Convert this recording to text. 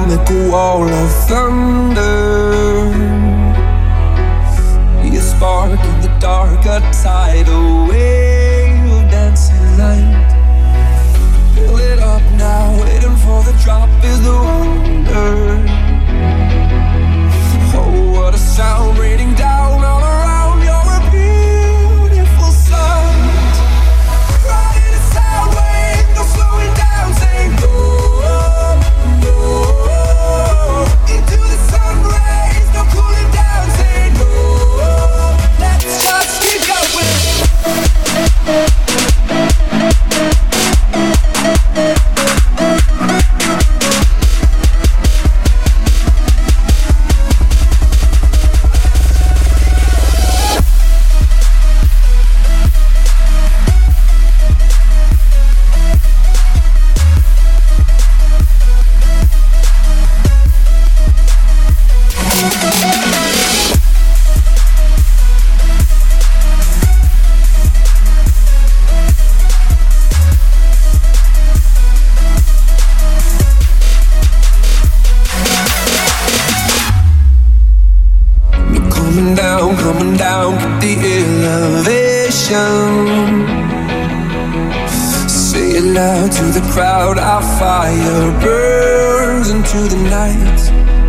make a wall of thunder. Be a spark in the dark, a tidal wave of dancing light. Fill it up now, waiting for the drop is the wonder. Oh, what a sound raining down all around. You're a beautiful sight. Riding a sound wave, no slowing down, saying go, go. Into the sun rays, no cooling down, saying go. Let's just keep going. Coming down, get the elevation. Say it loud to the crowd. Our fire burns into the night.